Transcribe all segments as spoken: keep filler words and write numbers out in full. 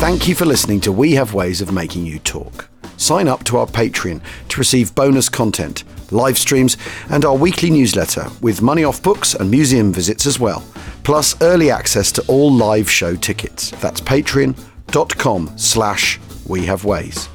Thank you for listening to We Have Ways of Making You Talk. Sign up to our Patreon to receive bonus content, live streams, and our weekly newsletter with money off books and museum visits as well, plus early access to all live show tickets. That's patreon.com slash We Have Ways.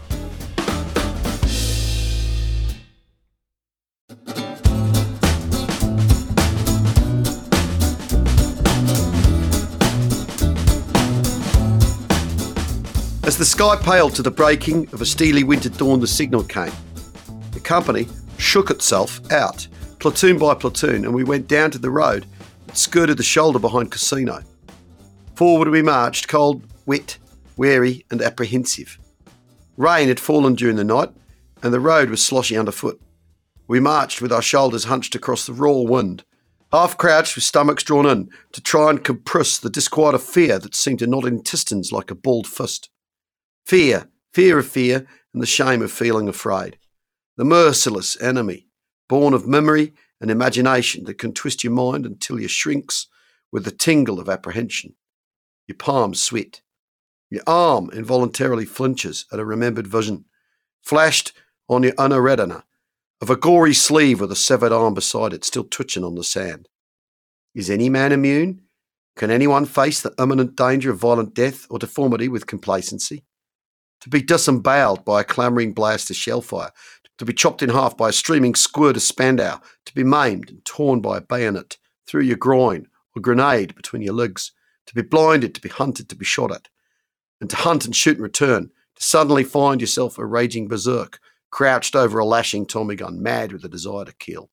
As the sky paled to the breaking of a steely winter dawn, the signal came. The company shook itself out, platoon by platoon, and we went down to the road that skirted the shoulder behind Casino. Forward we marched, cold, wet, weary, and apprehensive. Rain had fallen during the night, and the road was sloshy underfoot. We marched with our shoulders hunched across the raw wind, half crouched with stomachs drawn in to try and compress the disquiet of fear that seemed to knot intestines like a balled fist. Fear, fear of fear, and the shame of feeling afraid. The merciless enemy, born of memory and imagination that can twist your mind until you shrinks with the tingle of apprehension. Your palms sweat. Your arm involuntarily flinches at a remembered vision, flashed on your inner retina, of a gory sleeve with a severed arm beside it still twitching on the sand. Is any man immune? Can anyone face the imminent danger of violent death or deformity with complacency? To be disemboweled by a clamouring blast of shellfire, to be chopped in half by a streaming squirt of Spandau, to be maimed and torn by a bayonet through your groin or grenade between your legs, to be blinded, to be hunted, to be shot at, and to hunt and shoot in return, to suddenly find yourself a raging berserk, crouched over a lashing Tommy gun, mad with the desire to kill.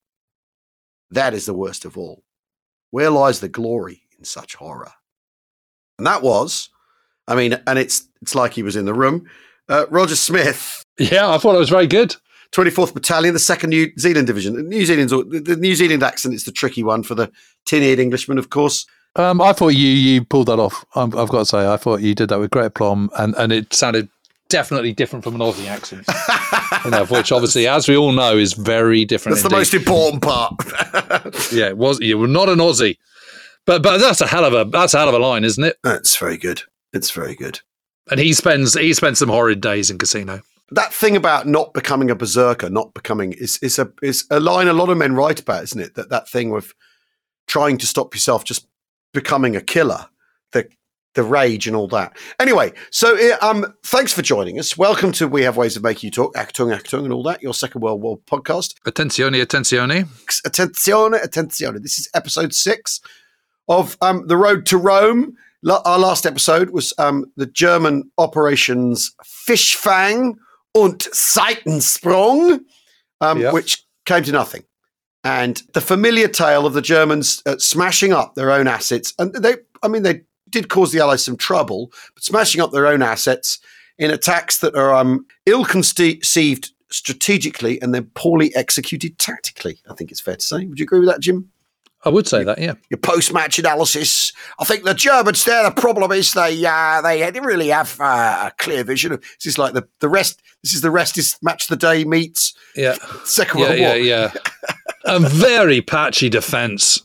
That is the worst of all. Where lies the glory in such horror? And that was... I mean, and it's it's like he was in the room. Uh, Roger Smith. Yeah, I thought it was very good. twenty-fourth Battalion, the second New Zealand Division. New Zealand's the New Zealand accent is the tricky one for the tin-eared Englishman, of course. Um, I thought you you pulled that off. I've, I've got to say, I thought you did that with great aplomb, and, and it sounded definitely different from an Aussie accent. You know, which obviously, as we all know, is very different. That's indeed. The most important part. Yeah, it was. You were not an Aussie, but but that's a hell of a that's a hell of a line, isn't it? That's very good. It's very good. And he spends he spends some horrid days in Casino. That thing about not becoming a berserker, not becoming is is a is a line a lot of men write about, isn't it? That that thing with trying to stop yourself just becoming a killer, the the rage and all that. Anyway, so um, thanks for joining us. Welcome to We Have Ways of Making You Talk, Achtung, Achtung, and all that. Your Second World War podcast. Attenzione, attenzione, attenzione, attenzione. This is episode six of um, The Road to Rome. Our last episode was um, the German operations Fischfang und Seitensprung, um, yep. which came to nothing. And the familiar tale of the Germans uh, smashing up their own assets. And they, I mean, they did cause the Allies some trouble, but smashing up their own assets in attacks that are um, ill-conceived strategically and then poorly executed tactically, I think it's fair to say. Would you agree with that, Jim? I would say that, yeah. Your post-match analysis. I think the Germans there, the problem is they uh, they didn't really have uh, a clear vision. This is like the, the rest. This is the rest is match the day meets yeah. Second yeah, World yeah, War. Yeah, yeah. A very patchy defence.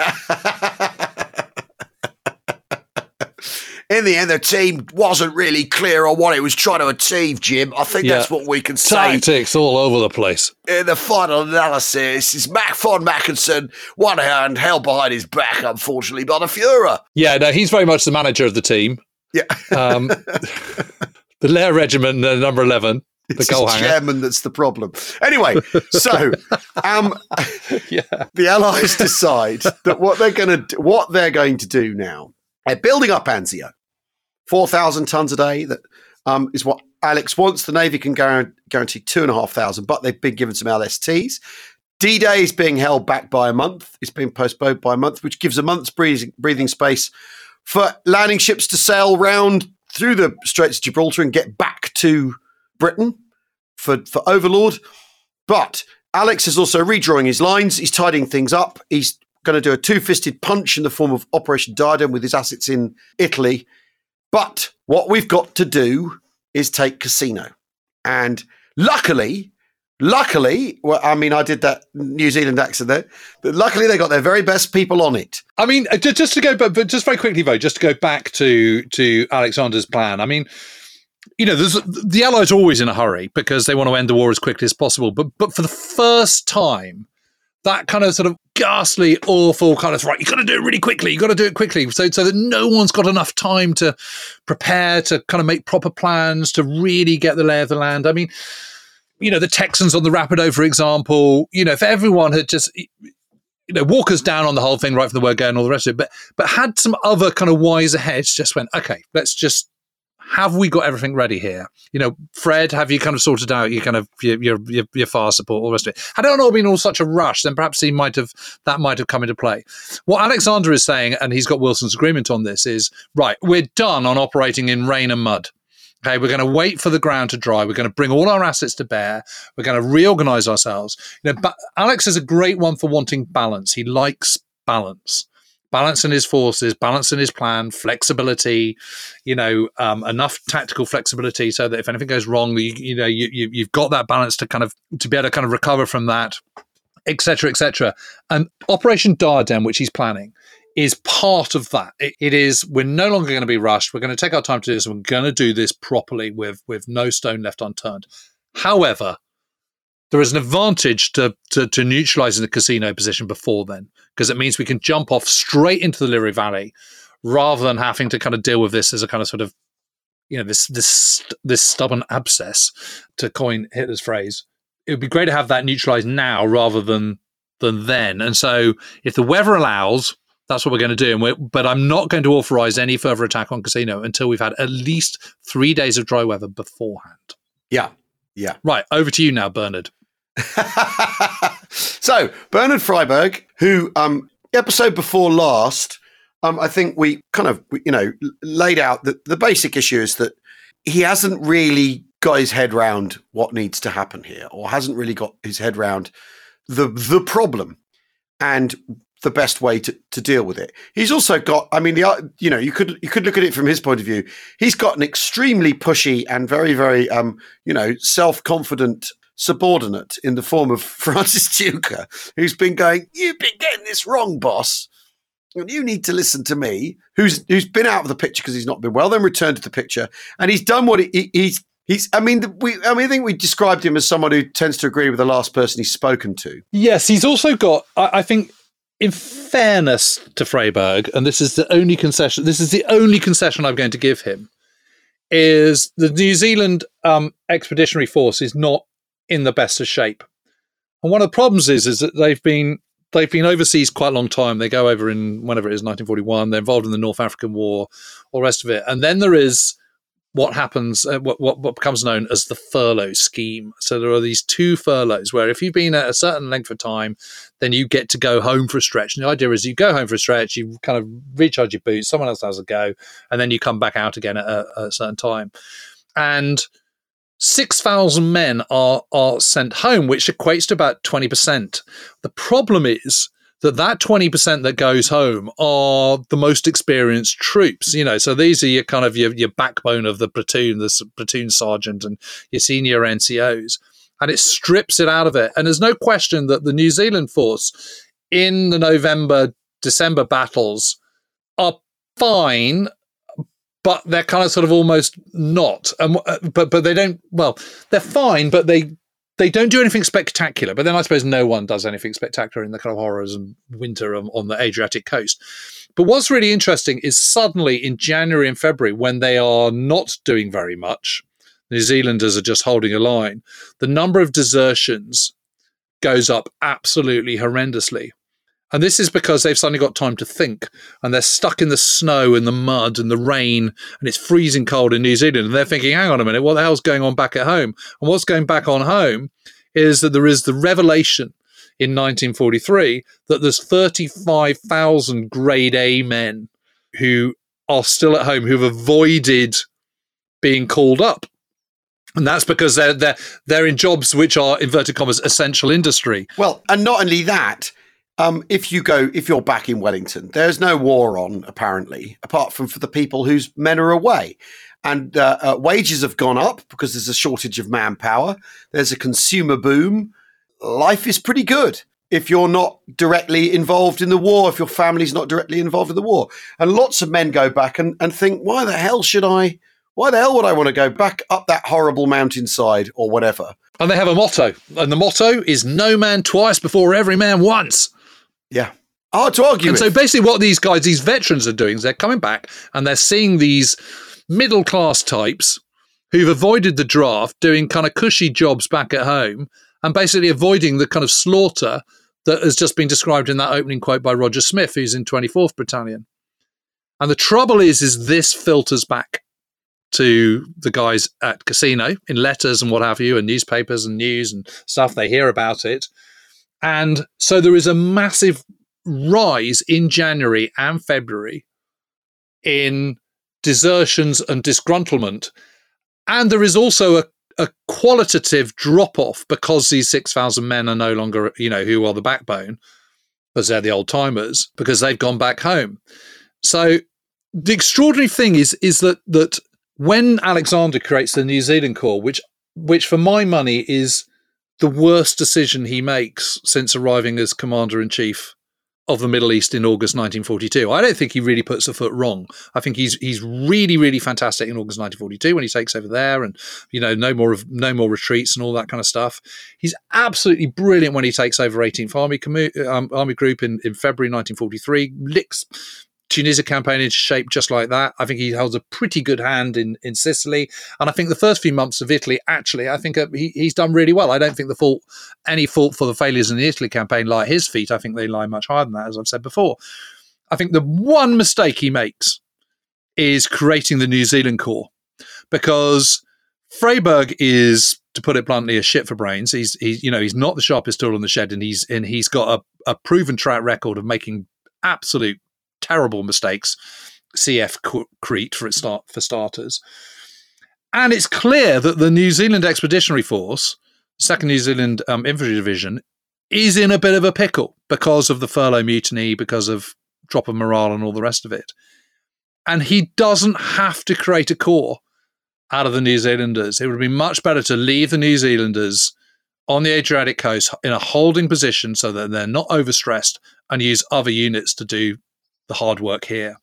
In the end, the team wasn't really clear on what it was trying to achieve, Jim. I think yeah. that's what we can say. Tactics all over the place. In the final analysis, is Mac von Mackensen, one hand held behind his back, unfortunately, by the Führer. Yeah, no, he's very much the manager of the team. Yeah. um, the Lehr Regiment, uh, number eleven. It's the chairman that's the problem. Anyway, so um, yeah. the Allies decide that what they're going to what they're going to do now. They're building up Anzio, four thousand tons a day. That um, is what Alex wants. The Navy can guarantee two and a half thousand, but they've been given some L S Ts. D-Day is being held back by a month. It's been postponed by a month, which gives a month's breathing, breathing space for landing ships to sail round through the Straits of Gibraltar and get back to Britain for, for Overlord. But Alex is also redrawing his lines. He's tidying things up. He's going to do a two-fisted punch in the form of Operation Diadem with his assets in Italy. But what we've got to do is take Casino. And luckily, Luckily, well, I mean, I did that New Zealand accent there, but luckily they got their very best people on it. I mean, just to go, but, but just very quickly, though, just to go back to to Alexander's plan. I mean, you know, there's, the Allies are always in a hurry because they want to end the war as quickly as possible. But but for the first time, that kind of sort of ghastly, awful kind of, right, you've got to do it really quickly. You've got to do it quickly. So, so that no one's got enough time to prepare, to kind of make proper plans, to really get the lay of the land. I mean, you know, the Texans on the Rapido, for example, you know, if everyone had just, you know, Walker's down on the whole thing right from the word go and all the rest of it, but, but had some other kind of wiser heads, just went, okay, let's just, have we got everything ready here? You know, Fred, have you kind of sorted out your kind of your your your, your fire support, all the rest of it? Had it not been all such a rush, then perhaps he might have that might have come into play. What Alexander is saying, and he's got Wilson's agreement on this, is right. We're done on operating in rain and mud. Okay, we're going to wait for the ground to dry. We're going to bring all our assets to bear. We're going to reorganize ourselves. You know, but Alex is a great one for wanting balance. He likes balance. Balance in his forces, balance in his plan, flexibility, you know, um, enough tactical flexibility so that if anything goes wrong, you, you know, you, you, you've got that balance to kind of, to be able to kind of recover from that, et cetera, et cetera. And Operation Diadem, which he's planning, is part of that. It, it is, we're no longer going to be rushed. We're going to take our time to do this. And we're going to do this properly with, with no stone left unturned. However, there is an advantage to, to, to neutralizing the casino position before then, because it means we can jump off straight into the Liffey Valley rather than having to kind of deal with this as a kind of sort of, you know, this this this stubborn abscess, to coin Hitler's phrase. It would be great to have that neutralized now rather than than then. And so if the weather allows, that's what we're going to do. And we're, but I'm not going to authorize any further attack on Casino until we've had at least three days of dry weather beforehand. Yeah, yeah. Right, over to you now, Bernard. So Bernard Freiberg, who um episode before last, um I think we kind of you know laid out that the basic issue is that he hasn't really got his head round what needs to happen here, or hasn't really got his head round the the problem and the best way to, to deal with it. He's also got, I mean, the you know, you could you could look at it from his point of view. He's got an extremely pushy and very very um you know self-confident subordinate in the form of Francis Tuker, who's been going, you've been getting this wrong, boss. And you need to listen to me, who's who's been out of the picture because he's not been well, then returned to the picture. And he's done what he, he, he's, he's, I mean, we, I mean, I think we described him as someone who tends to agree with the last person he's spoken to. Yes, he's also got, I, I think, in fairness to Freiberg, and this is the only concession, this is the only concession I'm going to give him, is the New Zealand um, Expeditionary Force is not in the best of shape. And one of the problems is, is that they've been they've been overseas quite a long time. They go over in whenever it is, nineteen forty-one. They're involved in the North African War, all the rest of it. And then there is what happens, uh, what, what what becomes known as the furlough scheme. So there are these two furloughs where if you've been at a certain length of time, then you get to go home for a stretch. And the idea is you go home for a stretch, you kind of recharge your boots, someone else has a go, and then you come back out again at a, at a certain time. And six thousand men are are sent home, which equates to about twenty percent. The problem is that that twenty percent that goes home are the most experienced troops. You know, so these are your kind of your, your backbone of the platoon, the platoon sergeant and your senior N C Os. And it strips it out of it. And there's no question that the New Zealand force in the November, December battles are fine, but they're kind of sort of almost not. Um, but but they don't, well, they're fine, but they they don't do anything spectacular. But then I suppose no one does anything spectacular in the kind of horrors and winter on, on the Adriatic coast. But what's really interesting is suddenly in January and February, when they are not doing very much, New Zealanders are just holding a line, the number of desertions goes up absolutely horrendously. And this is because they've suddenly got time to think, and they're stuck in the snow and the mud and the rain, and it's freezing cold in New Zealand. And they're thinking, hang on a minute, what the hell's going on back at home? And what's going back on home is that there is the revelation in nineteen forty-three that there's thirty-five thousand grade A men who are still at home, who've avoided being called up. And that's because they're, they're, they're in jobs which are, inverted commas, essential industry. Well, and not only that, Um, if you go, if you're back in Wellington, there's no war on, apparently, apart from for the people whose men are away. And uh, uh, wages have gone up because there's a shortage of manpower. There's a consumer boom. Life is pretty good if you're not directly involved in the war, if your family's not directly involved in the war. And lots of men go back and, and think, why the hell should I, why the hell would I want to go back up that horrible mountainside or whatever? And they have a motto. And the motto is no man twice before every man once. Yeah. Hard to argue And with. so basically what these guys, these veterans are doing is they're coming back and they're seeing these middle-class types who've avoided the draft, doing kind of cushy jobs back at home and basically avoiding the kind of slaughter that has just been described in that opening quote by Roger Smith, who's in twenty-fourth Battalion. And the trouble is, is this filters back to the guys at Casino in letters and what have you, and newspapers and news and stuff. They hear about it. And so there is a massive rise in January and February in desertions and disgruntlement. And there is also a, a qualitative drop-off because these six thousand men are no longer, you know, who are the backbone, because they're the old-timers, because they've gone back home. So the extraordinary thing is is that that when Alexander creates the New Zealand Corps, which which for my money is the worst decision he makes since arriving as Commander-in-Chief of the Middle East in August nineteen forty-two. I don't think he really puts a foot wrong. I think he's he's really, really fantastic in August nineteen forty-two when he takes over there and, you know, no more of no more retreats and all that kind of stuff. He's absolutely brilliant when he takes over eighteenth Army commu- um, Army Group in, in February nineteen forty-three, licks Tunisia campaign into shape just like that. I think he holds a pretty good hand in, in Sicily. And I think the first few months of Italy, actually, I think uh, he, he's done really well. I don't think the fault, any fault for the failures in the Italy campaign lie at his feet. I think they lie much higher than that, as I've said before. I think the one mistake he makes is creating the New Zealand Corps, because Freyberg is, to put it bluntly, a shit for brains. He's, he's you know, he's not the sharpest tool in the shed, and he's and he's got a, a proven track record of making absolute terrible mistakes, C F Crete for its start for starters. And it's clear that the New Zealand Expeditionary Force, second New Zealand um, Infantry Division, is in a bit of a pickle because of the furlough mutiny, because of drop of morale and all the rest of it. And he doesn't have to create a corps out of the New Zealanders. It would be much better to leave the New Zealanders on the Adriatic coast in a holding position so that they're not overstressed, and use other units to do the hard work here.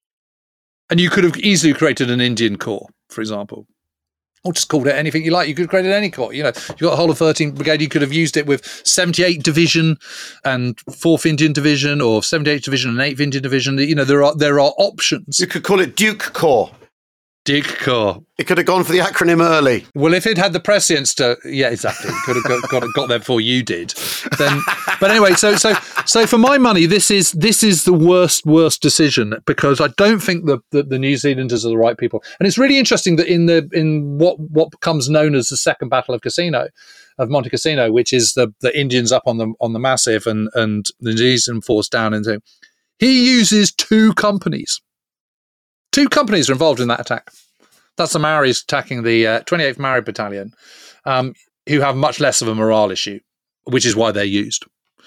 And you could have easily created an Indian Corps, for example, or just called it anything you like. You could have created any corps. You know, you got a whole of thirteenth Brigade. You could have used it with seventy-eighth Division and fourth Indian Division, or seventy-eighth Division and eighth Indian Division. You know, there are there are options. You could call it Duke Corps. Duke Corps. It could have gone for the acronym early. Well, if it had the prescience to, yeah, exactly, it could have got, got got there before you did. Then, but anyway, so so so for my money, this is this is the worst worst decision, because I don't think the, the the New Zealanders are the right people. And it's really interesting that in the in what what becomes known as the Second Battle of Cassino, of Monte Cassino, which is the the Indians up on the on the Massif and and the New Zealand force down into, he uses two companies. Two companies are involved in that attack. That's the Maoris attacking the uh, twenty-eighth Maori Battalion, um, who have much less of a morale issue, which is why they're used.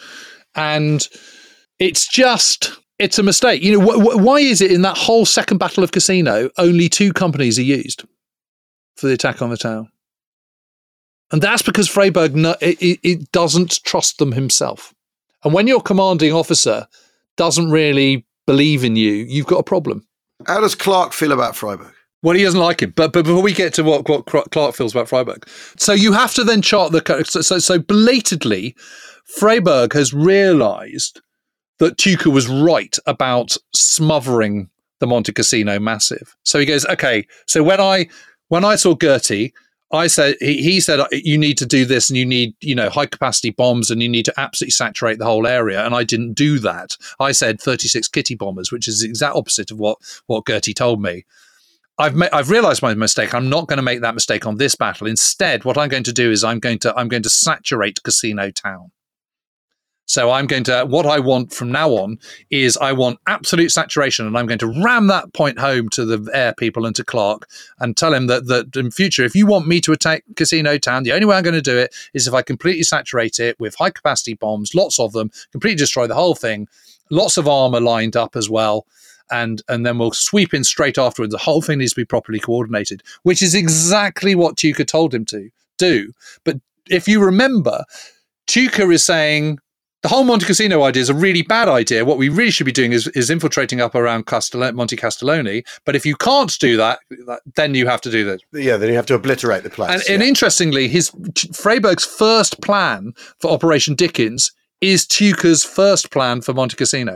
And it's just, it's a mistake. You know, wh- wh- why is it in that whole second Battle of Cassino, only two companies are used for the attack on the town? And that's because Freyberg, no, it, it doesn't trust them himself. And when your commanding officer doesn't really believe in you, you've got a problem. How does Clark feel about Freyberg? Well, he doesn't like him. But, but before we get to what, what Clark feels about Freyberg, so you have to then chart the... So, so, so belatedly, Freyberg has realised that Tuka was right about smothering the Monte Cassino Massif. So he goes, okay, so when I when I saw Gertie, I said he, he said you need to do this, and you need, you know, high capacity bombs, and you need to absolutely saturate the whole area. And I didn't do that. I said thirty-six Kitty bombers, which is the exact opposite of what what Gertie told me. I've ma- I've realised my mistake. I'm not going to make that mistake on this battle. Instead, what I'm going to do is I'm going to I'm going to saturate Casino Town. So I'm going to, what I want from now on is I want absolute saturation, and I'm going to ram that point home to the air people and to Clark and tell him that, that in future, if you want me to attack Casino Town, the only way I'm going to do it is if I completely saturate it with high capacity bombs, lots of them, completely destroy the whole thing, lots of armor lined up as well. And and then we'll sweep in straight afterwards. The whole thing needs to be properly coordinated, which is exactly what Tuka told him to do. But if you remember, Tuka is saying, the whole Monte Cassino idea is a really bad idea. What we really should be doing is, is infiltrating up around Castello- Monte Castelloni. But if you can't do that, then you have to do that. Yeah, then you have to obliterate the place. And, yeah. and interestingly, his Freyberg's first plan for Operation Dickens is Tuca's first plan for Monte Cassino.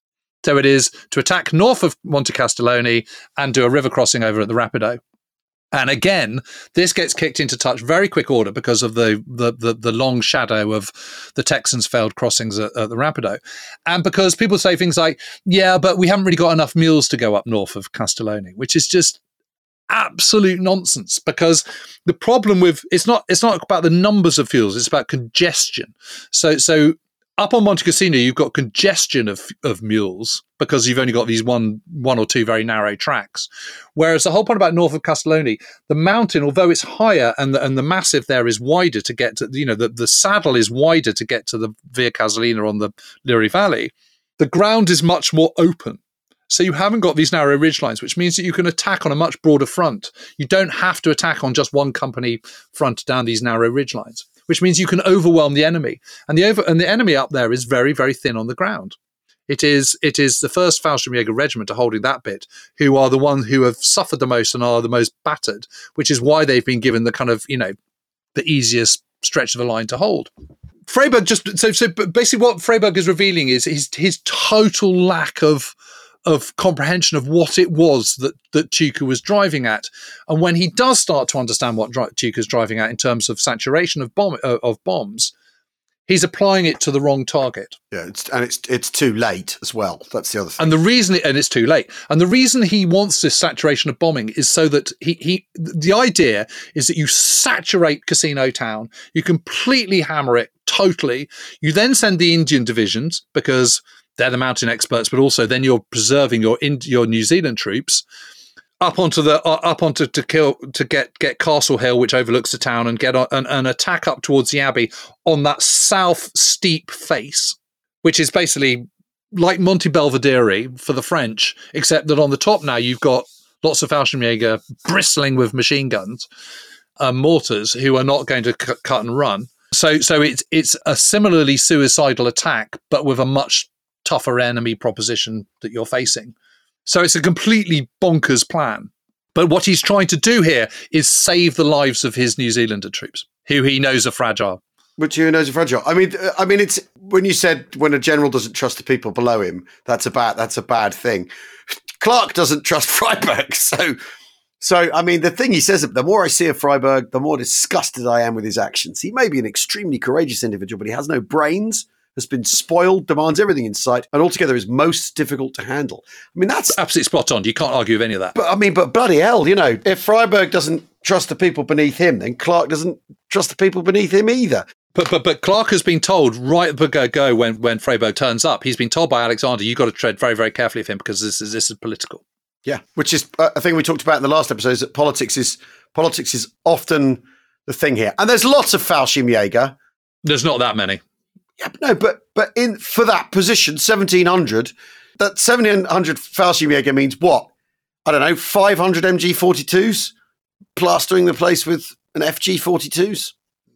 So it is to attack north of Monte Castelloni and do a river crossing over at the Rapido. And again, this gets kicked into touch very quick order because of the the the, the long shadow of the Texans' failed crossings at, at the Rapido. And because people say things like, yeah, but we haven't really got enough mules to go up north of Castelloni, which is just absolute nonsense, because the problem with it's not it's not about the numbers of fuels, it's about congestion. So so up on Monte Cassino, you've got congestion of of mules because you've only got these one one or two very narrow tracks. Whereas the whole point about north of Castelloni, the mountain, although it's higher and the, and the massif there is wider to get to, you know, the, the saddle is wider to get to the Via Casalina on the Liri Valley, the ground is much more open. So you haven't got these narrow ridgelines, which means that you can attack on a much broader front. You don't have to attack on just one company front down these narrow ridgelines, which means you can overwhelm the enemy. And the over and the enemy up there is very, very thin on the ground. It is it is the first Fallschirmjäger regiment are holding that bit, who are the ones who have suffered the most and are the most battered, which is why they've been given the kind of, you know, the easiest stretch of the line to hold. Freyberg just so so basically what Freyberg is revealing is his his total lack of of comprehension of what it was that, that Tuka was driving at. And when he does start to understand what dri- Tuka's driving at in terms of saturation of bomb uh, of bombs, he's applying it to the wrong target. Yeah, it's, and it's it's too late as well. That's the other thing. And the reason, it, and it's too late. And the reason he wants this saturation of bombing is so that he he the idea is that you saturate Casino Town, you completely hammer it totally. You then send the Indian divisions because they're the mountain experts, but also then you're preserving your your New Zealand troops up onto the uh, up onto to kill to get get Castle Hill, which overlooks the town, and get on, an, an attack up towards the Abbey on that south steep face, which is basically like Monte Belvedere for the French, except that on the top now you've got lots of Fallschirmjäger bristling with machine guns, uh, mortars, who are not going to c- cut and run. So so it's it's a similarly suicidal attack, but with a much tougher enemy proposition that you're facing. So it's a completely bonkers plan. But what he's trying to do here is save the lives of his New Zealander troops, who he knows are fragile. Which he knows are fragile. I mean, I mean, it's when you said when a general doesn't trust the people below him, that's a bad that's a bad thing. Clark doesn't trust Freyberg, so so I mean, the thing he says, the more I see of Freyberg, the more disgusted I am with his actions. He may be an extremely courageous individual, but he has no brains, has been spoiled, demands everything in sight, and altogether is most difficult to handle. I mean, that's absolutely spot on. You can't argue with any of that. But I mean, but bloody hell, you know, if Freyberg doesn't trust the people beneath him, then Clark doesn't trust the people beneath him either. But but but Clark has been told right at the go go when when Freyberg turns up. He's been told by Alexander, you've got to tread very very carefully with him because this is this is political. Yeah, which is uh, a thing we talked about in the last episode. Is that politics is politics is often the thing here, and there's lots of Fallschirmjäger. There's not that many. Yeah, but no, but but in for that position, seventeen hundred, that seventeen hundred Fallschirmjäger means what? I don't know, five hundred M G forty-twos plastering the place with an F G forty-twos.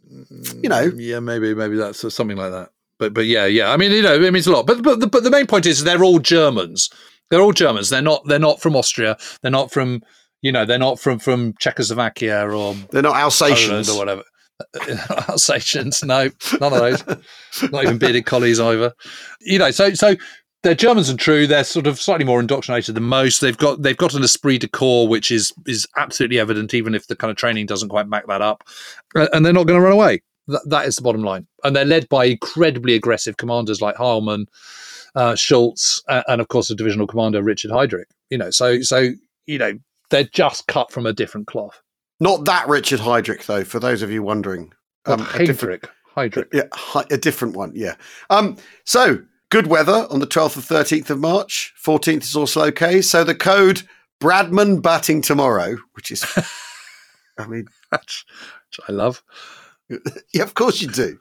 You know, yeah, maybe maybe that's something like that. But but yeah, yeah. I mean, you know, it means a lot. But but the, but the main point is they're all Germans. They're all Germans. They're not they're not from Austria. They're not from you know they're not from from Czechoslovakia or they're not Alsatians Poland or whatever. Alsatians, no, none of those. Not even bearded collies either. You know, so so they're Germans and true. They're sort of slightly more indoctrinated than most. They've got they've got an esprit de corps, which is is absolutely evident, even if the kind of training doesn't quite back that up. And they're not going to run away. That, that is the bottom line. And they're led by incredibly aggressive commanders like Heilmann, uh, Schultz, uh, and of course the divisional commander Richard Heydrich. You know, so so you know they're just cut from a different cloth. Not that Richard Heydrich, though, for those of you wondering. Um, Heydrich. Heydrich. Yeah, a different one, yeah. Um, so, good weather on the twelfth and thirteenth of March. fourteenth is also okay. So the code Bradman batting tomorrow, which is, I mean... which I love. Yeah, of course you do.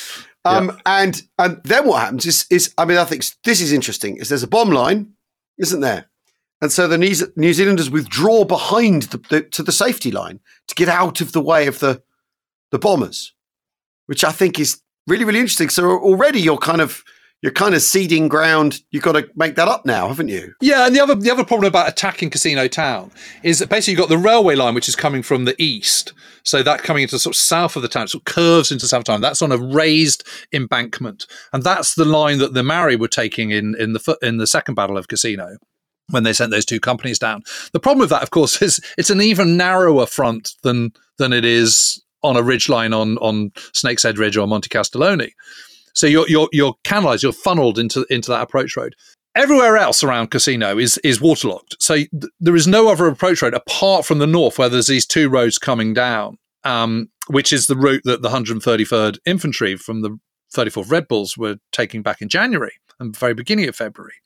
Um, yeah. and and then what happens is, is, I mean, I think this is interesting, is there's a bomb line, isn't there? And so the New Zealanders withdraw behind the, the, to the safety line to get out of the way of the the bombers, which I think is really, really interesting. So already you're kind of you're kind of ceding ground. You've got to make that up now, haven't you? Yeah, and the other the other problem about attacking Casino Town is that basically you've got the railway line, which is coming from the east. So that coming into sort of south of the town, sort of curves into south of town. That's on a raised embankment, and that's the line that the Maori were taking in in the in the second Battle of Casino, when they sent those two companies down. The problem with that, of course, is it's an even narrower front than than it is on a ridgeline on on Snake's Head Ridge or Monte Castellone. So you're you're you're canalised, you're funneled into into that approach road. Everywhere else around Casino is is waterlogged. So th- there is no other approach road apart from the north, where there's these two roads coming down, um, which is the route that the one hundred thirty-third Infantry from the thirty-fourth Red Bulls were taking back in January and the very beginning of February.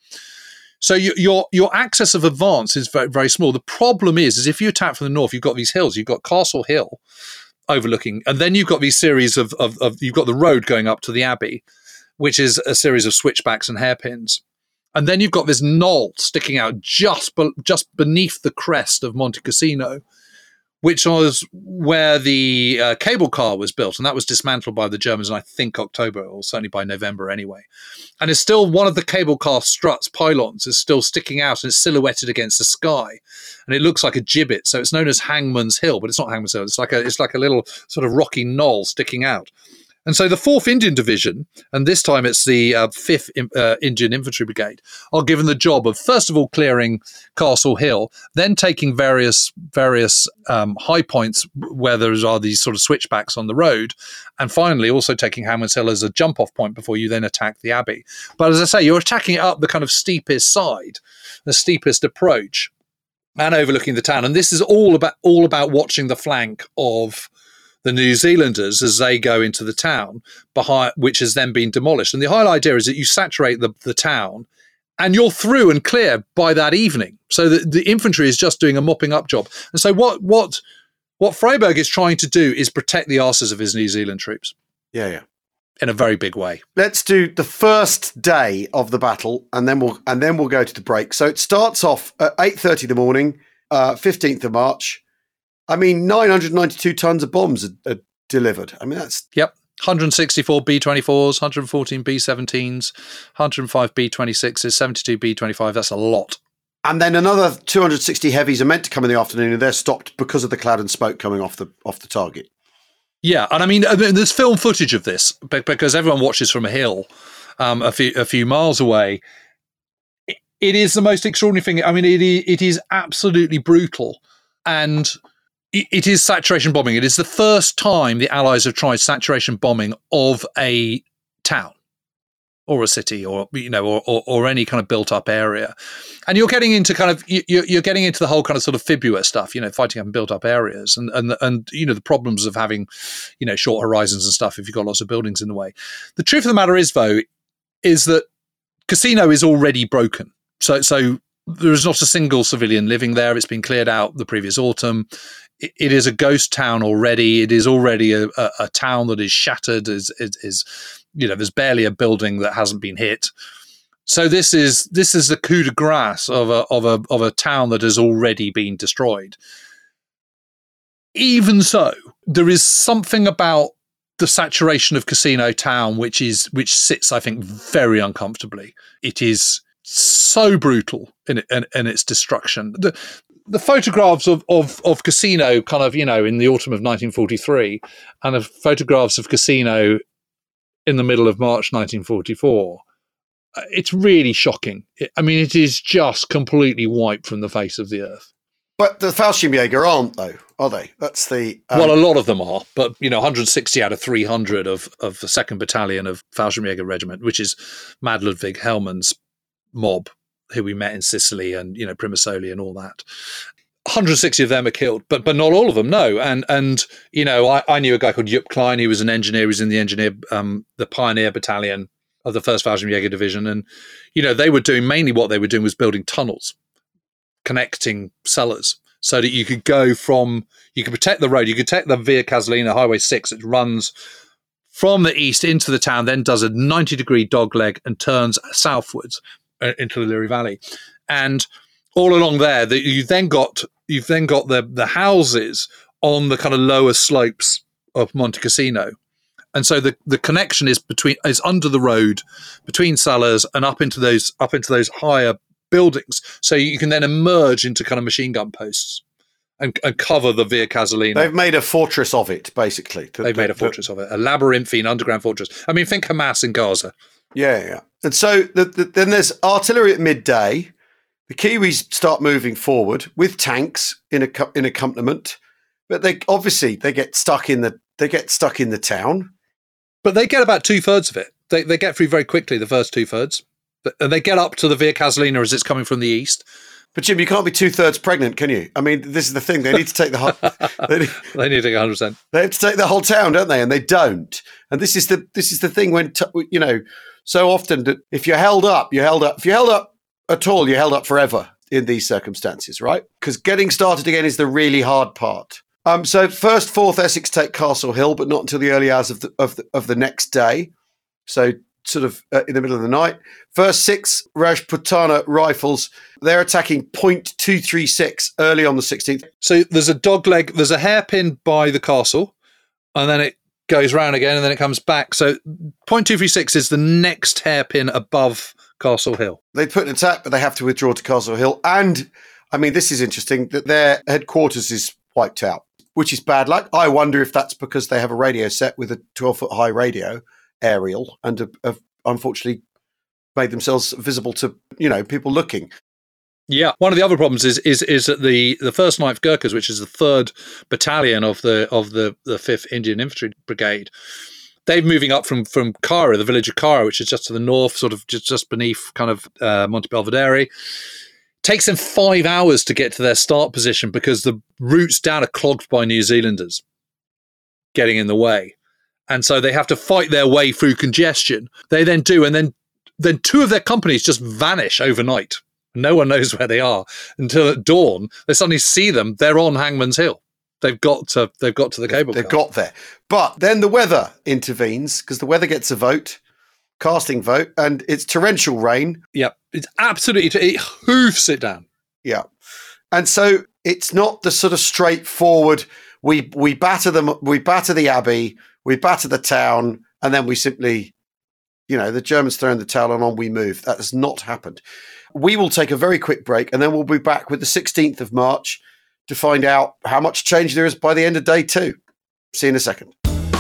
So you, your your access of advance is very, very small. The problem is, is if you attack from the north, you've got these hills. You've got Castle Hill overlooking, and then you've got these series of, of, of you've got the road going up to the Abbey, which is a series of switchbacks and hairpins. And then you've got this knoll sticking out just, be, just beneath the crest of Monte Cassino, which was where the uh, cable car was built, and that was dismantled by the Germans in, I think, October, or certainly by November anyway. And it's still one of the cable car struts, pylons, is still sticking out, and it's silhouetted against the sky, and it looks like a gibbet. So it's known as Hangman's Hill, but it's not Hangman's Hill. It's like a it's like a little sort of rocky knoll sticking out. And so the fourth Indian Division, and this time it's the uh, fifth uh, Indian Infantry Brigade, are given the job of, first of all, clearing Castle Hill, then taking various various um, high points where there are these sort of switchbacks on the road, and finally also taking Hangman's Hill as a jump-off point before you then attack the Abbey. But as I say, you're attacking it up the kind of steepest side, the steepest approach, and overlooking the town. And this is all about all about watching the flank of the New Zealanders as they go into the town, behind, which has then been demolished. And the whole idea is that you saturate the, the town and you're through and clear by that evening. So the, the infantry is just doing a mopping up job. And so what what what Freyberg is trying to do is protect the arses of his New Zealand troops. Yeah, yeah. In a very big way. Let's do the first day of the battle, and then we'll and then we'll go to the break. So it starts off at eight thirty in the morning, uh, fifteenth of March. I mean, nine hundred ninety-two tons of bombs are, are delivered. I mean, that's... Yep. one hundred sixty-four B twenty-fours, one hundred fourteen B seventeens, one hundred five B twenty-sixes, seventy-two B twenty-five. That's a lot. And then another two hundred sixty heavies are meant to come in the afternoon, and they're stopped because of the cloud and smoke coming off the off the target. Yeah, and I mean, there's film footage of this because everyone watches from a hill um, a few a few miles away. It is the most extraordinary thing. I mean, it it is absolutely brutal, and it is saturation bombing. It is the first time the Allies have tried saturation bombing of a town or a city, or you know, or, or, or any kind of built-up area. And you're getting into kind of you're, you're getting into the whole kind of sort of fibula stuff, you know, fighting up in built-up areas, and and and you know the problems of having, you know, short horizons and stuff if you've got lots of buildings in the way. The truth of the matter is, though, is that Casino is already broken. So so there is not a single civilian living there. It's been cleared out the previous autumn. It is a ghost town already. It is already a, a, a town that is shattered. Is, is is you know, there's barely a building that hasn't been hit. So this is this is the coup de grace of a of a of a town that has already been destroyed. Even so, there is something about the saturation of Casino Town which is which sits, I think, very uncomfortably. It is so brutal in in, in its destruction. The, The photographs of, of, of Casino kind of, you know, in the autumn of nineteen forty-three and the photographs of Casino in the middle of March nineteen forty-four, it's really shocking. It, I mean, it is just completely wiped from the face of the earth. But the Fallschirmjäger aren't, though, are they? That's the... Um... Well, a lot of them are, but, you know, one hundred sixty out of three hundred of, of the second Battalion of Fallschirmjäger Regiment, which is Mad Ludwig Hellmann's mob, who we met in Sicily and, you know, Primasoli and all that. one hundred sixty of them are killed, but but not all of them, no. And, and you know, I, I knew a guy called Jupp Klein. He was an engineer. He was in the engineer, um, the Pioneer Battalion of the first Fallschirmjäger Division. And, you know, they were doing, mainly what they were doing was building tunnels, connecting cellars, so that you could go from, you could protect the road, you could protect the Via Casalina, Highway six. It runs from the east into the town, then does a ninety degree dogleg and turns southwards uh, into the Liri Valley. And all along there, the, you then got you've then got the the houses on the kind of lower slopes of Monte Cassino, and so the, the connection is between is under the road between cellars and up into those up into those higher buildings. So you can then emerge into kind of machine gun posts and, and cover the Via Casalina. They've made a fortress of it, basically. They've made a fortress of it, a labyrinthine underground fortress. I mean, think Hamas in Gaza. Yeah, yeah. And so the, the, then there's artillery at midday. The Kiwis start moving forward with tanks in a in accompaniment, but they obviously they get stuck in the they get stuck in the town. But they get about two thirds of it. They they get through very quickly the first two thirds, and they get up to the Via Casalina as it's coming from the east. But Jim, you can't be two thirds pregnant, can you? I mean, this is the thing. They need to take the whole. they, need, they need to take one hundred percent. They have to take the whole town, don't they? And they don't. And this is the this is the thing when t- you know so often that if you're held up, you're held up. If you're held up at all, you're held up forever in these circumstances, right? Because getting started again is the really hard part. Um, so first, fourth Essex take Castle Hill, but not until the early hours of the of the, of the next day. So sort of uh, in the middle of the night. First six Rajputana rifles, they're attacking point two three six early on the sixteenth. So there's a dogleg, there's a hairpin by the castle, and then it goes round again, and then it comes back. So point two three six is the next hairpin above Castle Hill. They put an attack, but they have to withdraw to Castle Hill. And, I mean, this is interesting, that their headquarters is wiped out, which is bad luck. I wonder if that's because they have a radio set with a twelve-foot high radio aerial and have, have unfortunately made themselves visible to, you know, people looking. Yeah, one of the other problems is is is that the the first Ninth Gurkhas, which is the third battalion of the of the the fifth Indian Infantry Brigade, they're moving up from from Cara, the village of Cara, which is just to the north, sort of just, just beneath kind of uh, Monte Belvedere. Takes them five hours to get to their start position because the routes down are clogged by New Zealanders getting in the way. And so they have to fight their way through congestion. They then do, and then then two of their companies just vanish overnight. No one knows where they are until at dawn. They suddenly see them. They're on Hangman's Hill. They've got to. They've got to the cable car. They've got there, but then the weather intervenes because the weather gets a vote, casting vote, and it's torrential rain. Yep, it's absolutely. It hoofs it down. Yeah, and so it's not the sort of straightforward. We we batter them. We batter the abbey. We batter the town, and then we simply, you know, the Germans throw in the towel and on we move. That has not happened. We will take a very quick break, and then we'll be back with the sixteenth of March to find out how much change there is by the end of day two. See you in a second.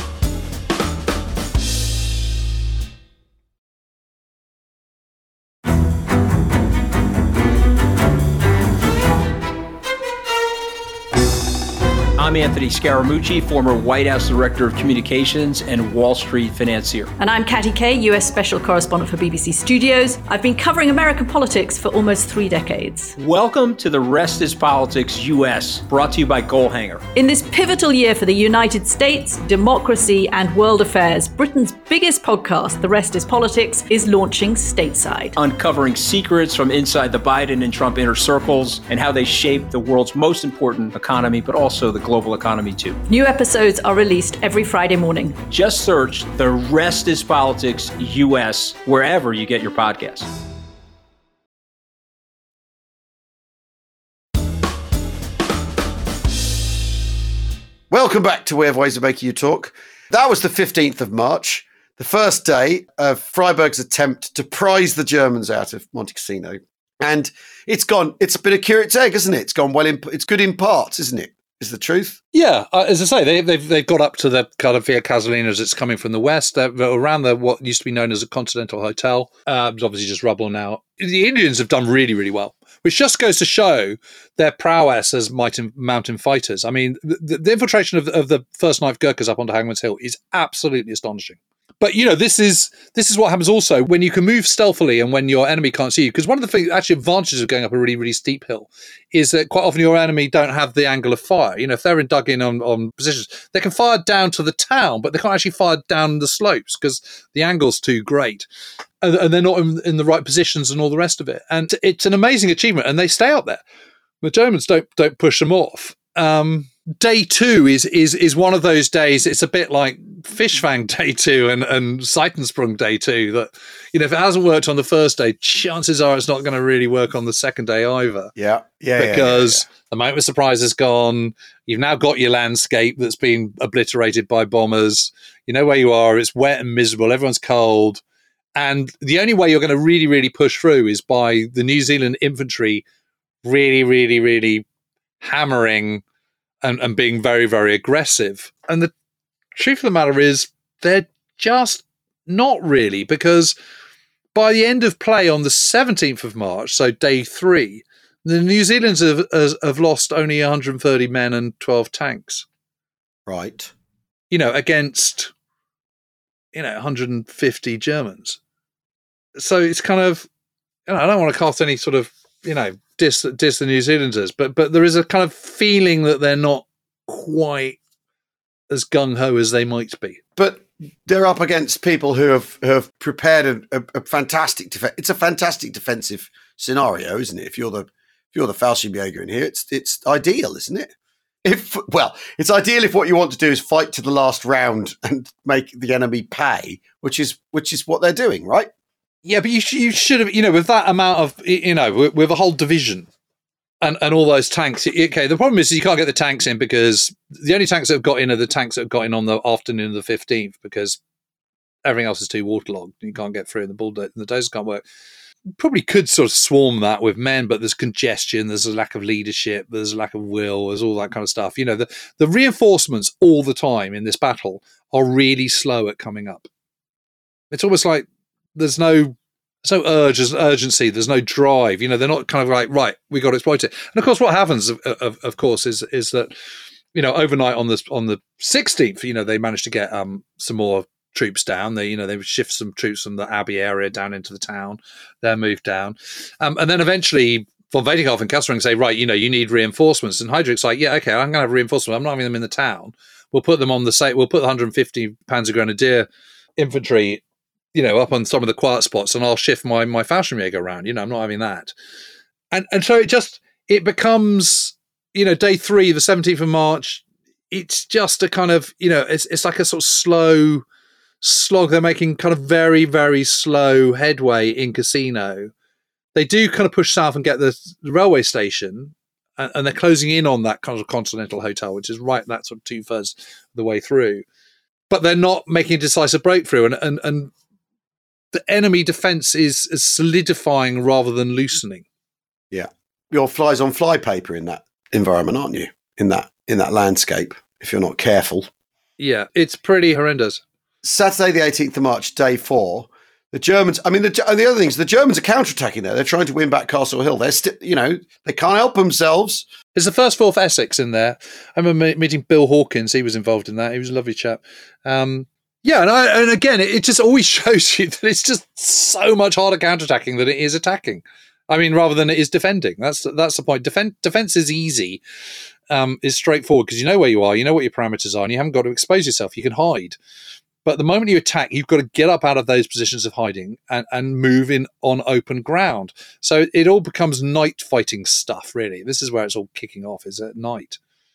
I'm Anthony Scaramucci, former White House Director of Communications and Wall Street financier. And I'm Katty Kay, U S Special Correspondent for B B C Studios. I've been covering American politics for almost three decades. Welcome to The Rest is Politics U S, brought to you by Goalhanger. In this pivotal year for the United States, democracy, and world affairs, Britain's biggest podcast, The Rest is Politics, is launching stateside. Uncovering secrets from inside the Biden and Trump inner circles and how they shape the world's most important economy, but also the global economy too. New episodes are released every Friday morning. Just search The Rest is Politics U S wherever you get your podcasts. Welcome back to We Have Ways of Making You Talk. That was the fifteenth of March, the first day of Freiburg's attempt to prize the Germans out of Monte Cassino. And it's gone, it's been a curate's egg, isn't it? It's gone well, in, it's good in parts, isn't it? Is the truth? Yeah, uh, as I say, they, they've they've got up to the kind of Via Casalina as it's coming from the west, uh, around the what used to be known as a Continental Hotel. Uh, it's obviously just rubble now. The Indians have done really, really well, which just goes to show their prowess as mountain, mountain fighters. I mean, the, the infiltration of, of the first Ninth Gurkhas up onto Hangman's Hill is absolutely astonishing. But, you know, this is this is what happens also when you can move stealthily and when your enemy can't see you. Because one of the things, actually, advantages of going up a really, really steep hill is that quite often your enemy don't have the angle of fire. You know, if they're dug in on, on positions, they can fire down to the town, but they can't actually fire down the slopes because the angle's too great. And, and they're not in, in the right positions and all the rest of it. And it's an amazing achievement, and they stay up there. The Germans don't don't push them off. Um, day two is is is one of those days. It's a bit like Fishfang day two and and Seitensprung day two. That, you know, if it hasn't worked on the first day, chances are it's not going to really work on the second day either. Yeah, yeah, because yeah, yeah, yeah. the moment of surprise is gone. You've now got your landscape that's been obliterated by bombers. You know where you are. It's wet and miserable. Everyone's cold, and the only way you're going to really really push through is by the New Zealand infantry really really really hammering and, and being very, very aggressive. And the truth of the matter is they're just not really, because by the end of play on the seventeenth of March, so day three, the New Zealanders have, have, have lost only one hundred thirty men and twelve tanks. Right. You know, against, you know, one hundred fifty Germans. So it's kind of, you know, I don't want to cast any sort of, you know, diss, diss the New Zealanders, but but there is a kind of feeling that they're not quite as gung-ho as they might be. But they're up against people who have, who have prepared a, a, a fantastic defense. It's a fantastic defensive scenario, isn't it? If you're the if you're the Fallschirmjäger in here, it's it's ideal, isn't it? If well, it's ideal if what you want to do is fight to the last round and make the enemy pay, which is which is what they're doing, right? Yeah, but you, sh- you should have, you know, with that amount of, you know, with, with a whole division and, and all those tanks. Okay, the problem is you can't get the tanks in because the only tanks that have got in are the tanks that have got in on the afternoon of the fifteenth because everything else is too waterlogged. You can't get through and the bulldozer and the dozers can't work. Probably could sort of swarm that with men, but there's congestion, there's a lack of leadership, there's a lack of will, there's all that kind of stuff. You know, the, the reinforcements all the time in this battle are really slow at coming up. It's almost like there's no there's no urge, there's urgency, there's no drive. You know, they're not kind of like, right, we got to exploit it. And of course, what happens, of, of, of course, is is that, you know, overnight on the on the sixteenth, you know, they managed to get um some more troops down. They, you know, they would shift some troops from the Abbey area down into the town. They're moved down, um, and then eventually von Wedenkopf and Kesselring say, right, you know, you need reinforcements. And Heydrich's like, yeah, okay, I'm going to have reinforcements. I'm not having them in the town. We'll put them on the site. We'll put the one hundred fifty Panzer Grenadier infantry, you know, up on some of the quiet spots, and I'll shift my my Fallschirmjäger around. You know, I'm not having that. And and so it just it becomes, you know, day three, the seventeenth of March. It's just a kind of, you know, it's it's like a sort of slow slog. They're making kind of very very slow headway in Cassino. They do kind of push south and get the, the railway station, and, and they're closing in on that kind of Continental Hotel, which is right that sort of two thirds of the way through. But they're not making a decisive breakthrough, and and and. The enemy defense is, is solidifying rather than loosening. Yeah. You're flies on fly paper in that environment, aren't you? In that in that landscape, if you're not careful. Yeah, it's pretty horrendous. Saturday the eighteenth of March, day four. The Germans, I mean, the, and the other thing is the Germans are counterattacking there. They're trying to win back Castle Hill. They're still, you know, they can't help themselves. There's the first fourth Essex in there. I remember meeting Bill Hawkins. He was involved in that. He was a lovely chap. Um, Yeah, and, I, and again, it, it just always shows you that it's just so much harder counterattacking than it is attacking. I mean, rather than it is defending. That's that's the point. Defen- defense is easy, um, is straightforward because you know where you are, you know what your parameters are, and you haven't got to expose yourself. You can hide. But the moment you attack, you've got to get up out of those positions of hiding and, and move in on open ground. So it all becomes night fighting stuff, really. This is where it's all kicking off, is at night.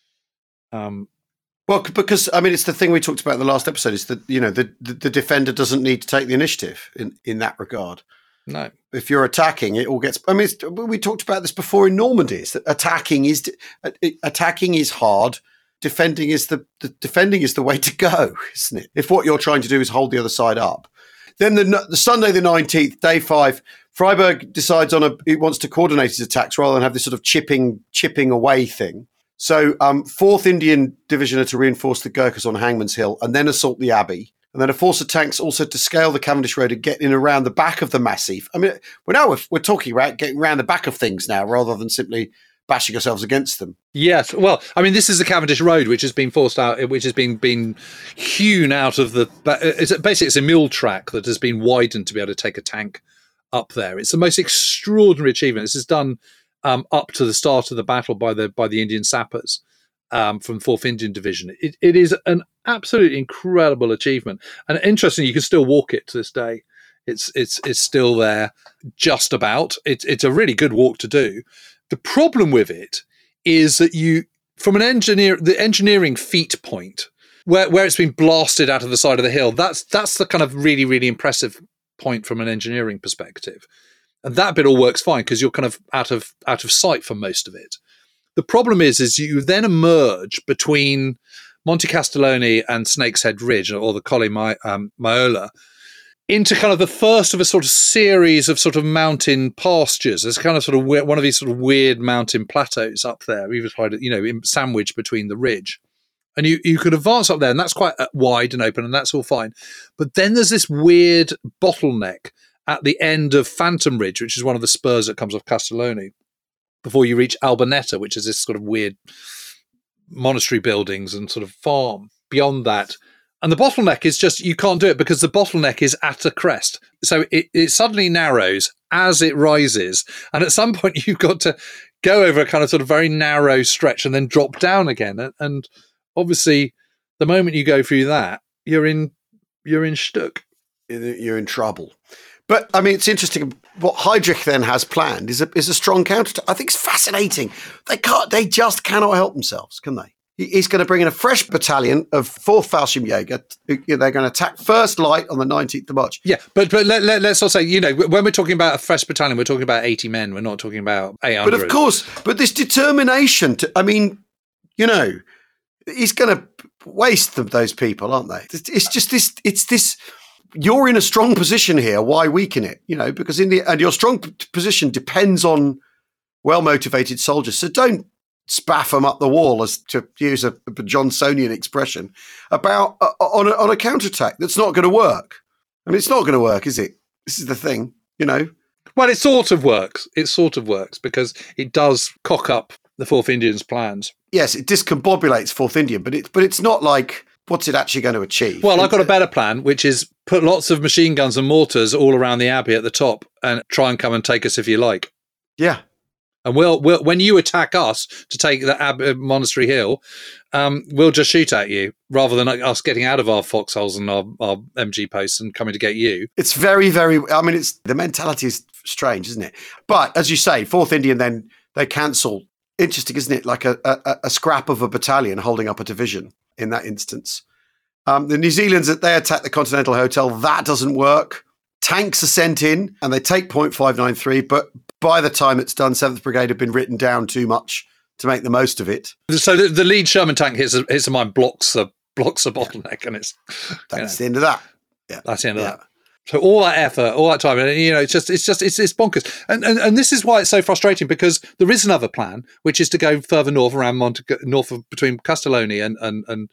Um, Well, because, I mean, it's the thing we talked about in the last episode is that, you know, the, the, the defender doesn't need to take the initiative in, in that regard. No. If you're attacking, it all gets, I mean, it's, we talked about this before in Normandy, is that attacking is, attacking is hard. Defending is the, the defending is the way to go, isn't it? If what you're trying to do is hold the other side up. Then the, the Sunday, the nineteenth, day five, Freiburg decides on a, it wants to coordinate his attacks rather than have this sort of chipping, chipping away thing. So um, fourth Indian Division are to reinforce the Gurkhas on Hangman's Hill and then assault the Abbey. And then a force of tanks also to scale the Cavendish Road and get in around the back of the Massif. I mean, well, now we're, we're talking about getting around the back of things now rather than simply bashing ourselves against them. Yes, well, I mean, this is the Cavendish Road, which has been forced out, which has been been hewn out of the. It's basically it's a mule track that has been widened to be able to take a tank up there. It's the most extraordinary achievement. This is done um, up to the start of the battle by the by the Indian sappers um, from fourth Indian Division. It, it is an absolutely incredible achievement, and interestingly, you can still walk it to this day. It's it's it's still there, just about. It's it's a really good walk to do. The problem with it is that you, from an engineer, the engineering feat point, where where it's been blasted out of the side of the hill, that's that's the kind of really really impressive point from an engineering perspective, and that bit all works fine because you're kind of out of out of sight for most of it. The problem is, is you then emerge between Monte Castelloni and Snake's Head Ridge, or the Colle Ma- um, Maiola, into kind of the first of a sort of series of sort of mountain pastures. There's kind of sort of weird, one of these sort of weird mountain plateaus up there, even you know, in, sandwiched between the ridge. And you, you could advance up there, and that's quite wide and open, and that's all fine. But then there's this weird bottleneck at the end of Phantom Ridge, which is one of the spurs that comes off Castelloni, before you reach Albanetta, which is this sort of weird monastery buildings and sort of farm beyond that. And the bottleneck is just, you can't do it because the bottleneck is at a crest. So it, it suddenly narrows as it rises. And at some point you've got to go over a kind of sort of very narrow stretch and then drop down again. And, and obviously the moment you go through that, you're in, you're in shtuck. You're in trouble. But I mean, it's interesting. What Heydrich then has planned is a, is a strong counter. I think it's fascinating. They can't, they just cannot help themselves, can they? He's going to bring in a fresh battalion of fourth Fallschirmjäger. They're going to attack first light on the nineteenth of March. Yeah, but but let, let, let's also say, you know, when we're talking about a fresh battalion, we're talking about eighty men. We're not talking about eight hundred. But of course, but this determination to, I mean, you know, he's going to waste them, those people, aren't they? It's just this, it's this, you're in a strong position here. Why weaken it? You know, because in the, and your strong position depends on well-motivated soldiers. So don't spaff them up the wall, as to use a, a Johnsonian expression, about uh, on a, on a counterattack that's not going to work. I mean, it's not going to work, is it? This is the thing, you know. Well, it sort of works. It sort of works because it does cock up the fourth Indian's plans. Yes, it discombobulates fourth Indian, but it but it's not like what's it actually going to achieve. Well, I've got a better plan, which is put lots of machine guns and mortars all around the abbey at the top, and try and come and take us if you like. Yeah. And we'll, we'll when you attack us to take the Ab- Monastery Hill, um, we'll just shoot at you rather than us getting out of our foxholes and our, our M G posts and coming to get you. It's very, very. I mean, it's the mentality is strange, isn't it? But as you say, fourth Indian, then they cancel. Interesting, isn't it? Like a, a, a scrap of a battalion holding up a division in that instance. Um, the New Zealanders, they attack the Continental Hotel. That doesn't work. Tanks are sent in and they take point five nine three, but by the time it's done, seventh Brigade have been written down too much to make the most of it. So the, the lead Sherman tank hits a, hits a mine, blocks the blocks the bottleneck, and it's that's you know, the end of that. Yeah, that's the end of yeah. that. So all that effort, all that time, and you know, it's just it's just it's it's bonkers. And, and and this is why it's so frustrating, because there is another plan, which is to go further north around Monte, north of between Castelloni and and and.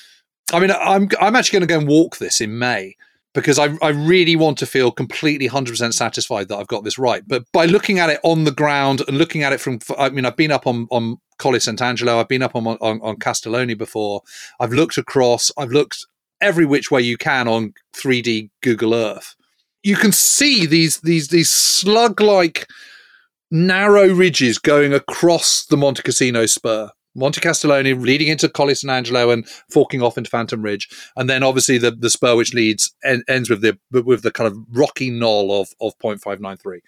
I mean, I'm I'm actually going to go and walk this in May, because I, I really want to feel completely one hundred percent satisfied that I've got this right. But by looking at it on the ground and looking at it from, I mean, I've been up on, on Colle Sant'Angelo, I've been up on, on, on Castelloni before, I've looked across, I've looked every which way you can on three D Google Earth. You can see these these these slug-like narrow ridges going across the Monte Cassino spur. Monte Castelloni leading into Colle Sant'Angelo and forking off into Phantom Ridge, and then obviously the, the spur which leads en- ends with the with the kind of rocky knoll of of point five nine three.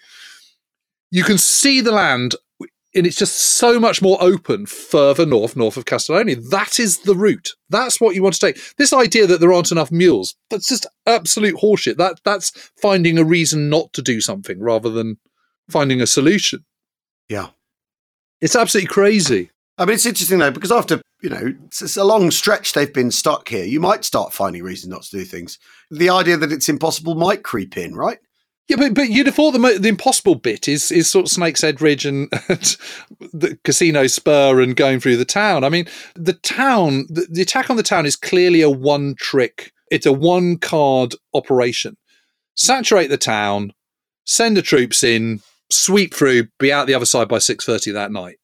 You can see the land, and it's just so much more open further north, north of Castelloni. That is the route. That's what you want to take. This idea that there aren't enough mules, that's just absolute horseshit. That that's finding a reason not to do something rather than finding a solution. Yeah, it's absolutely crazy. I mean, it's interesting, though, because after, you know, it's a long stretch they've been stuck here, you might start finding reasons not to do things. The idea that it's impossible might creep in, right? Yeah, but but you'd have thought the, the impossible bit is is sort of Snake's Head Ridge and, and the Casino Spur and going through the town. I mean, the town, the, the attack on the town is clearly a one-trick, it's a one-card operation. Saturate the town, send the troops in, sweep through, be out the other side by six thirty that night.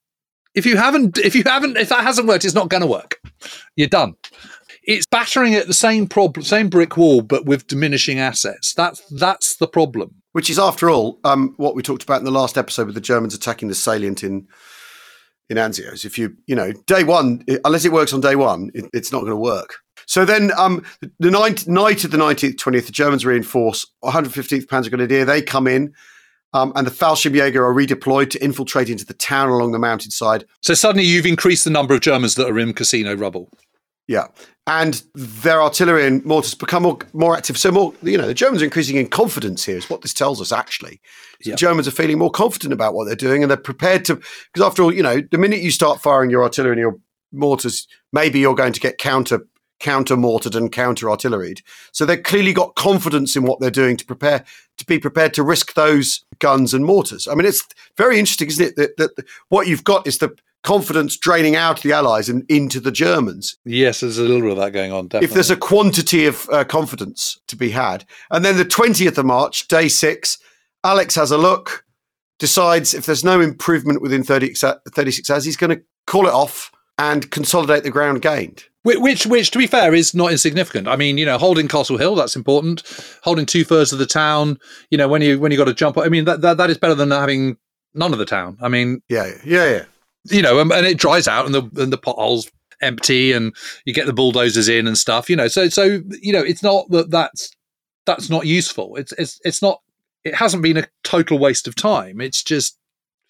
If you haven't, if you haven't, if that hasn't worked, it's not going to work. You're done. It's battering at the same problem, same brick wall, but with diminishing assets. That's that's the problem. Which is, after all, um, what we talked about in the last episode with the Germans attacking the salient in in Anzios. If you, you know, day one, unless it works on day one, it, it's not going to work. So then um, the ninth, night of the nineteenth, twentieth, the Germans reinforce. one hundred fifteenth Panzergrenadier, they come in, um, and the Fallschirmjäger are redeployed to infiltrate into the town along the mountainside. So suddenly you've increased the number of Germans that are in Casino rubble. Yeah. And their artillery and mortars become more, more active. So more, you know, the Germans are increasing in confidence here is what this tells us, actually. So yeah. The Germans are feeling more confident about what they're doing, and they're prepared to, because after all, you know, the minute you start firing your artillery and your mortars, maybe you're going to get counter counter mortared and counter artilleried. So they've clearly got confidence in what they're doing to prepare to be prepared to risk those guns and mortars. I mean, it's very interesting, isn't it? That, that what you've got is the confidence draining out of the Allies and into the Germans. Yes, there's a little bit of that going on, definitely. If there's a quantity of uh, confidence to be had. And then the twentieth of March, day six, Alex has a look, decides if there's no improvement within thirty, thirty-six hours, he's going to call it off and consolidate the ground gained. Which, which, to be fair, is not insignificant. I mean, you know, holding Castle Hill, that's important. Holding two thirds of the town, you know, when you when you got to jump, I mean, that, that that is better than having none of the town. I mean, yeah, yeah, yeah. You know, and, and it dries out, and the and the potholes empty, and you get the bulldozers in and stuff. You know, so so you know, it's not that that's that's not useful. It's it's it's not. It hasn't been a total waste of time. It's just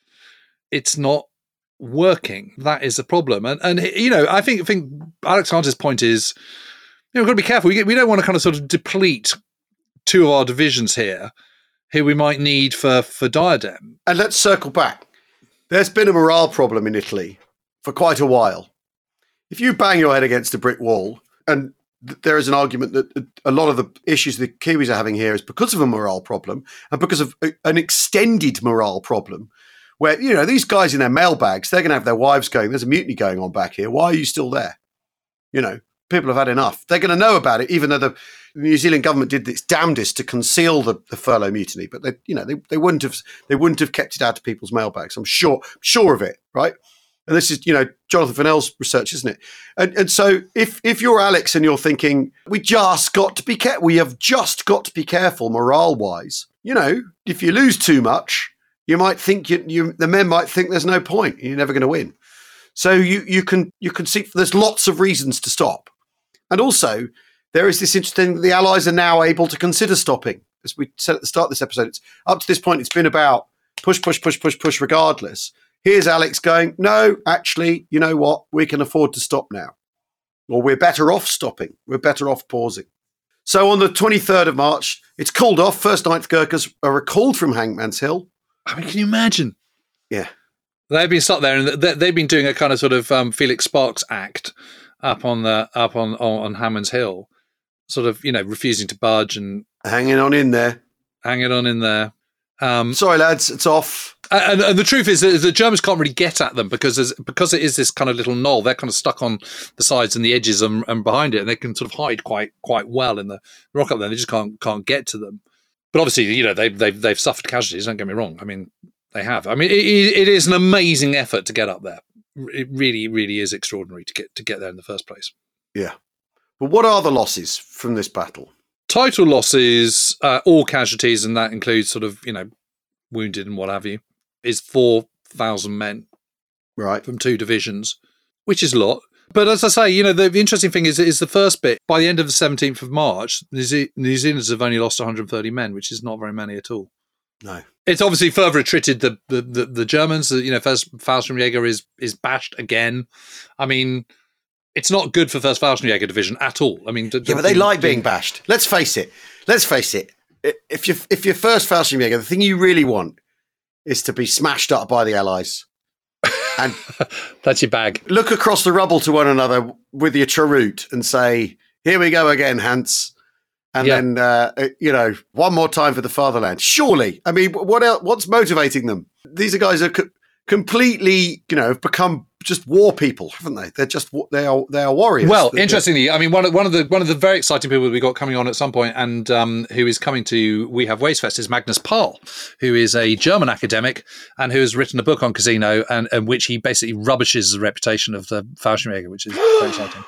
it's not working. That is a problem. And and you know, I think I think Alexander's point is, you know, we've got to be careful. We get, we don't want to kind of sort of deplete two of our divisions here, who we might need for for Diadem. And let's circle back. There's been a morale problem in Italy for quite a while. If you bang your head against a brick wall, and th- there is an argument that a lot of the issues the Kiwis are having here is because of a morale problem and because of a, an extended morale problem where, you know, these guys in their mailbags, they're going to have their wives going, there's a mutiny going on back here. Why are you still there? You know, people have had enough. They're going to know about it, even though the New Zealand government did its damnedest to conceal the, the furlough mutiny, but they, you know, they, they wouldn't have they wouldn't have kept it out of people's mailbags. I'm sure sure of it, right? And this is, you know, Jonathan Fennell's research, isn't it? And and so if if you're Alex and you're thinking we just got to be careful, we have just got to be careful morale wise. You know, if you lose too much, you might think you, you the men might think there's no point. You're never going to win. So you you can you can see there's lots of reasons to stop, and also. There is this interesting that the Allies are now able to consider stopping. As we said at the start of this episode, it's, up to this point, it's been about push, push, push, push, push, regardless. Here's Alex going, no, actually, you know what? We can afford to stop now. Or we're better off stopping. We're better off pausing. So on the twenty-third of March, it's called off. First ninth Gurkhas are recalled from Hangman's Hill. I mean, can you imagine? Yeah. They've been stuck there, and they've been doing a kind of sort of um, Felix Sparks act up on the up on, on, on Hammond's Hill. Sort of, you know, refusing to budge and hanging on in there, hanging on in there. Um, Sorry, lads, it's off. And, and the truth is that the Germans can't really get at them because there's, because it is this kind of little knoll. They're kind of stuck on the sides and the edges and, and behind it, and they can sort of hide quite quite well in the rock up there. They just can't can't get to them. But obviously, you know, they've they've they've suffered casualties. Don't get me wrong. I mean, they have. I mean, it, it is an amazing effort to get up there. It really, really is extraordinary to get to get there in the first place. Yeah. But what are the losses from this battle? Total losses, uh, all casualties, and that includes sort of, you know, wounded and what have you, is four thousand men. Right. From two divisions, which is a lot. But as I say, you know, the, the interesting thing is is the first bit. By the end of the seventeenth of March, New, Ze- New Zealanders have only lost one hundred thirty men, which is not very many at all. No. It's obviously further attrited the the, the, the Germans. You know, first Fallschirmjäger is is bashed again. I mean... It's not good for first Fallschirmjäger division at all. I mean, d- yeah, but they like being bashed. Let's face it. Let's face it. If you if you're first Fallschirmjäger, the thing you really want is to be smashed up by the Allies. And that's your bag. Look across the rubble to one another with your cheroot and say, "Here we go again, Hans." And yeah. then uh, you know, one more time for the fatherland. Surely, I mean, what else? What's motivating them? These are guys who are co- completely, you know, have become just war people, haven't they? They're just they are they are warriors. Well, They're, interestingly, I mean, one of one of the one of the very exciting people we got coming on at some point, and um, who is coming to We Have Ways Fest is Magnus Pahl, who is a German academic and who has written a book on Casino, and, and which he basically rubbishes the reputation of the Fallschirmjäger, which is very exciting.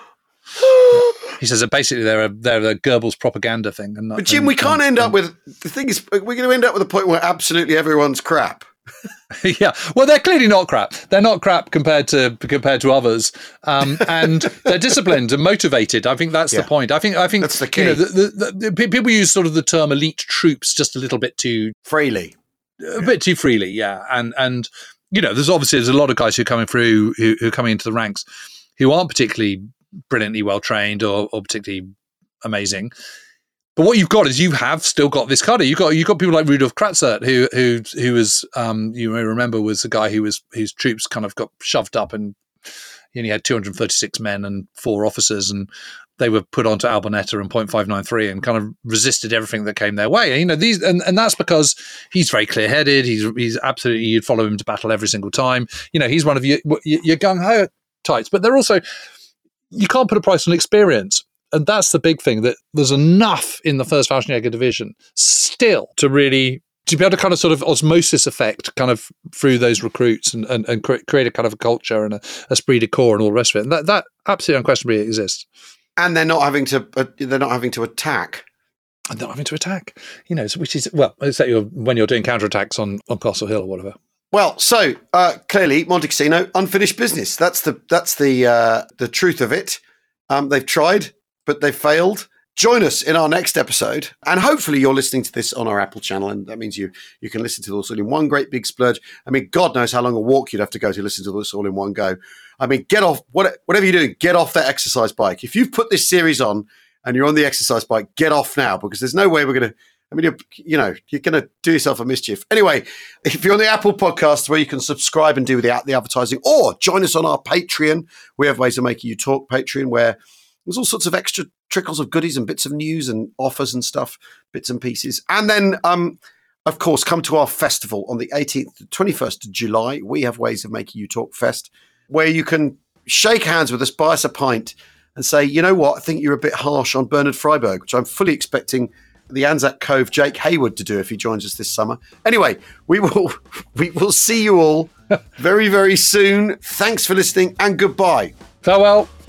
He says that basically they're a they're a Goebbels propaganda thing. And not, but Jim, and, we can't and, end up with the thing is we're going to end up with a point where absolutely everyone's crap. Yeah, well, they're clearly not crap. They're not crap compared to compared to others, um, and they're disciplined and motivated. I think that's Yeah. the point. I think I think That's the key. You know, the, the, the, the, people use sort of the term elite troops just a little bit too Freely. a bit too freely, yeah. And and you know, there's obviously there's a lot of guys who are coming through who, who are coming into the ranks who aren't particularly brilliantly well trained or, or particularly amazing. But what you've got is you have still got this cadre. You've got you've got people like Rudolf Kratzert, who who who was um, you may remember was the guy who was whose troops kind of got shoved up, and he only had two hundred thirty-six men and four officers, and they were put onto Albonetta and point five nine three and kind of resisted everything that came their way. You know, these and, and that's because he's very clear headed. He's he's absolutely you'd follow him to battle every single time. You know, he's one of your your gung ho types, but they're also you can't put a price on experience. And that's the big thing, that there's enough in the first Fallschirmjäger division still to really, to be able to kind of sort of osmosis effect kind of through those recruits and, and, and create a kind of a culture and a esprit de corps and all the rest of it. And that, that absolutely unquestionably exists. And they're not having to, uh, they're not having to attack. And they're not having to attack, you know, which is, well, it's that you're, when you're doing counterattacks on, on Castle Hill or whatever. Well, so uh, clearly Monte Cassino, unfinished business. That's the, that's the, uh, the truth of it. Um, they've tried, but they failed. Join us in our next episode, and hopefully you're listening to this on our Apple channel, and that means you you can listen to this all in one great big splurge. I mean, God knows how long a walk you'd have to go to listen to this all in one go. I mean, get off, what, whatever you're doing, get off that exercise bike. If you've put this series on and you're on the exercise bike, get off now, because there's no way we're going to, I mean, you're, you know, you're going to do yourself a mischief. Anyway, if you're on the Apple podcast where you can subscribe and do the, the advertising, or join us on our Patreon, We Have Ways of Making You Talk Patreon, where there's all sorts of extra trickles of goodies and bits of news and offers and stuff, bits and pieces. And then, um, of course, come to our festival on the eighteenth to twenty-first of July. We Have Ways of Making You Talk Fest, where you can shake hands with us, buy us a pint, and say, you know what, I think you're a bit harsh on Bernard Freiberg, which I'm fully expecting the Anzac Cove Jake Hayward to do if he joins us this summer. Anyway, we will we will see you all very, very soon. Thanks for listening, and goodbye. Farewell.